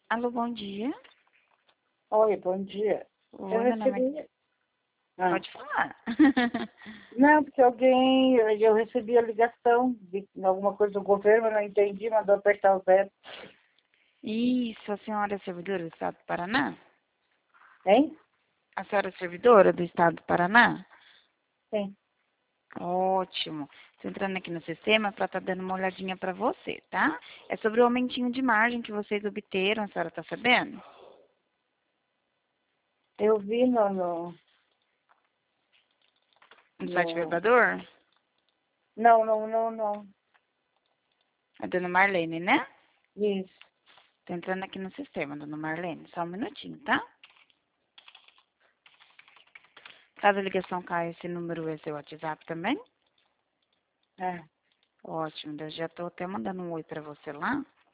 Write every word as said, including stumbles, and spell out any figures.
Alô, bom dia. Oi, bom dia. Oi, Eu meu nome recebi. é... Ah, Pode falar. não, porque alguém. Eu recebi a ligação de alguma coisa do governo, eu não entendi, mandou apertar o zero. Isso, a senhora é servidora do Estado do Paraná? Hein? A senhora é servidora do Estado do Paraná? Sim. Ótimo. Estou entrando aqui no sistema para estar dando uma olhadinha para você, tá? É sobre o aumentinho de margem que vocês obteram, a senhora está sabendo? Eu vi no. no, No site no... Verbador? Não, não, não, não. A dona Marlene, né? Isso. Estou entrando aqui no sistema, dona Marlene. Só um minutinho, tá? Caso a ligação caia, esse número é seu WhatsApp também? É. Ótimo, eu já estou até mandando um oi para você lá.